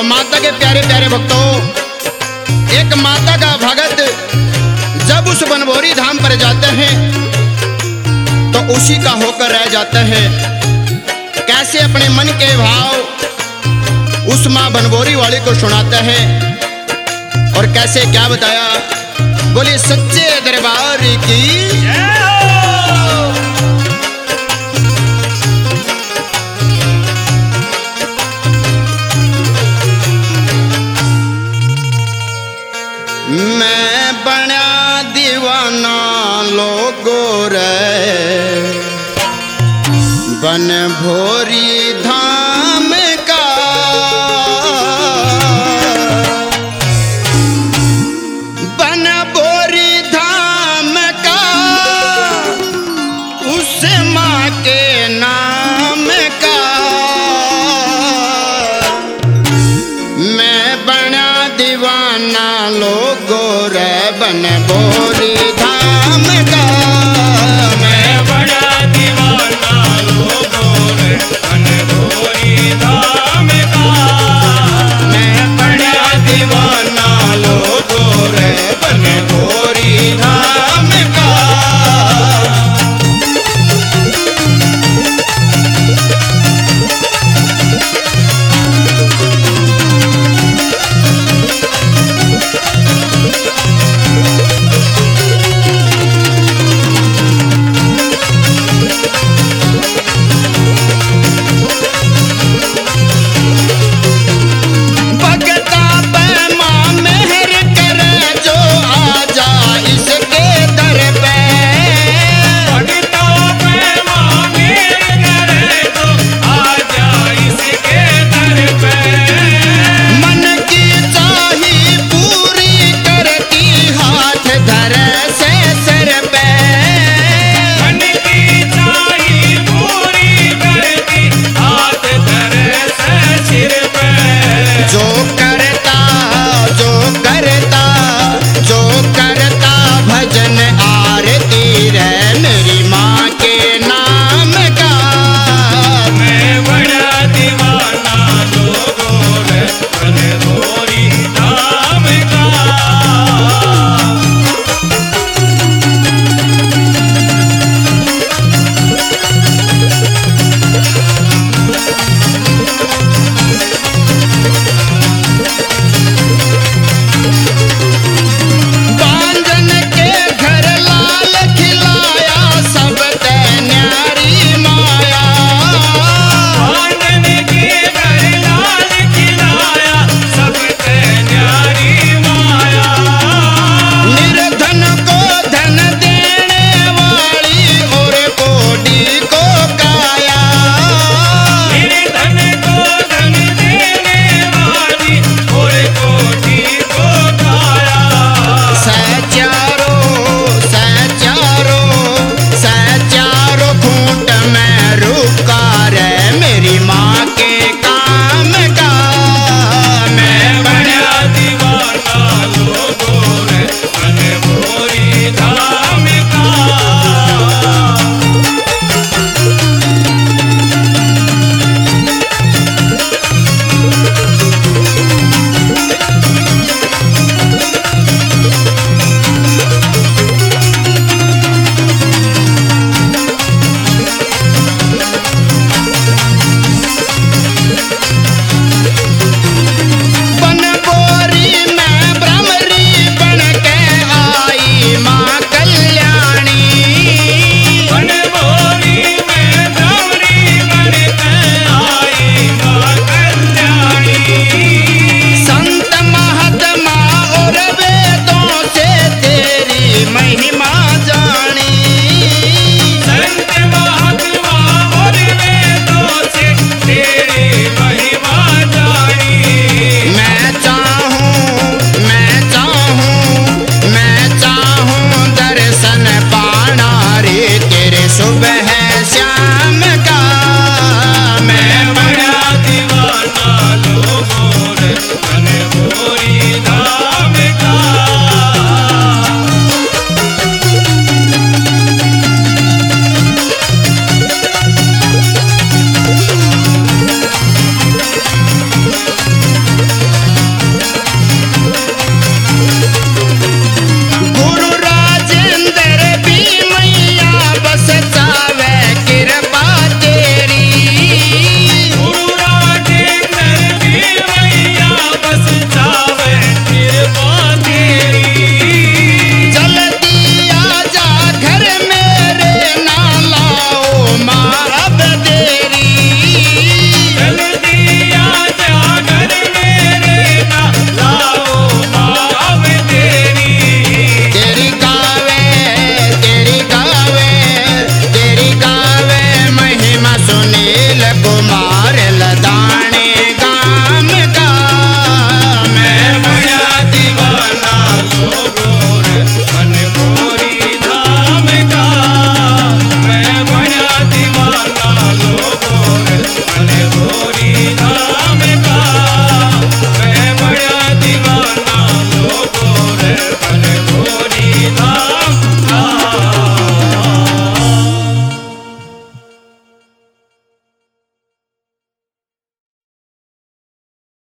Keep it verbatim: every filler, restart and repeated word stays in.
माता के प्यारे प्यारे भक्तों, एक माता का भगत जब उस बनभोरी धाम पर जाते हैं तो उसी का होकर रह जाता है। कैसे अपने मन के भाव उस माँ बनभोरी वाली को सुनाता है और कैसे क्या बताया। बोले सच्चे दरबार की मैं बना दीवाना लोगो रे बनभोरी धाम का। बनभोरी धाम का उस माँ के नाम का मैं बना दीवाना लोगो रे बनभोरी